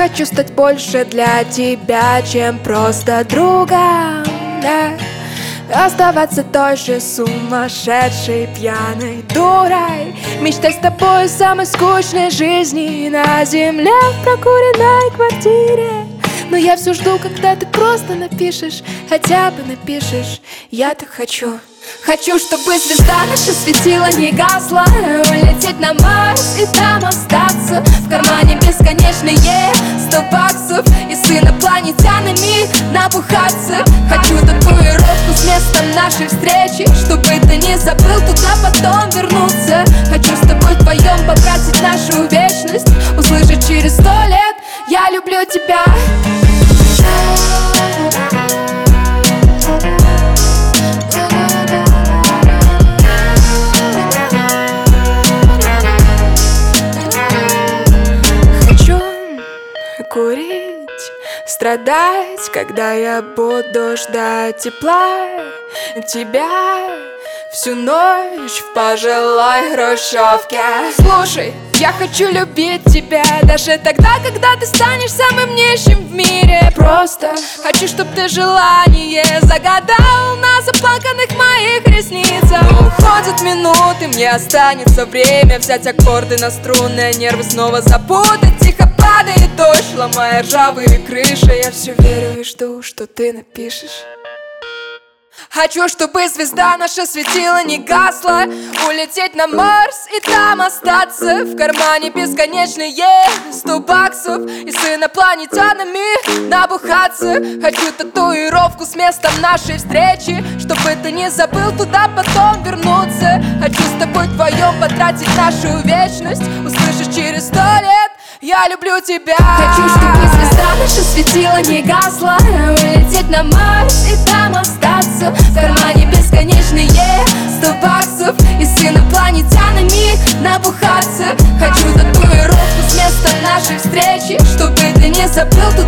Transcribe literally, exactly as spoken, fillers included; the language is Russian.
хочу стать больше для тебя, чем просто другом, да. Оставаться той же сумасшедшей пьяной дурой, мечтать с тобой о самой скучной жизни на земле в прокуренной квартире. Но я все жду, когда ты просто напишешь, хотя бы напишешь: я так хочу. Хочу, чтобы звезда наша светила, не гасла, улететь на Марс и там остаться. В кармане бесконечные сто баксов и с инопланетянами набухаться. Хочу татуировку с местом нашей встречи, чтобы ты не забыл туда потом вернуться. Хочу с тобой вдвоем потратить нашу вечность, услышать через сто лет: я люблю тебя. Курить, страдать, когда я буду ждать тепла тебя всю ночь в пожилой хрущевке. Слушай, я хочу любить тебя даже тогда, когда ты станешь самым нищим в мире. Просто хочу, чтоб ты желание загадал на заплаканных моих ресницах. Уходят минуты, мне останется время взять аккорды на струнные, нервы снова запутать. Тихо падает дождь, ломая ржавые крыши. Я все верю и жду, что ты напишешь. Хочу, чтобы звезда наша светила, не гасла, улететь на Марс и там остаться. В кармане бесконечные сто баксов и с инопланетянами набухаться. Хочу татуировку с местом нашей встречи, чтобы ты не забыл туда потом вернуться. Хочу с тобой вдвоем потратить нашу вечность, услышишь через сто лет: я люблю тебя. Хочу, чтобы звезда наша светила, не гасла, улететь на Марс и там остаться. В кармане бесконечные сто баксов и с инопланетянами набухаться. Хочу татуировку с местом нашей встречи, чтобы ты не забыл туда